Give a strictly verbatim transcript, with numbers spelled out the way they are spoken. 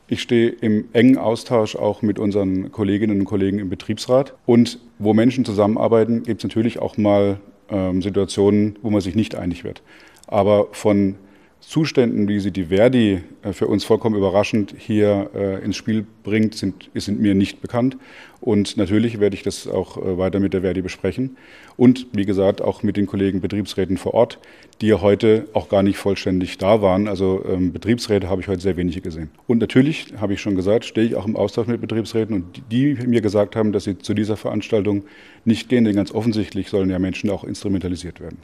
Ich stehe im engen Austausch auch mit unseren Kolleginnen und Kollegen im Betriebsrat. Und wo Menschen zusammenarbeiten, gibt es natürlich auch mal ähm, Situationen, wo man sich nicht einig wird. Aber von Zuständen, wie sie die Verdi äh, für uns vollkommen überraschend hier äh, ins Spiel bringt, sind, sind mir nicht bekannt. Und natürlich werde ich das auch äh, weiter mit der Verdi besprechen. Und wie gesagt, auch mit den Kollegen Betriebsräten vor Ort, die ja heute auch gar nicht vollständig da waren. Also ähm, Betriebsräte habe ich heute sehr wenige gesehen. Und natürlich, habe ich schon gesagt, stehe ich auch im Austausch mit Betriebsräten und die, die mir gesagt haben, dass sie zu dieser Veranstaltung nicht gehen, denn ganz offensichtlich sollen ja Menschen auch instrumentalisiert werden.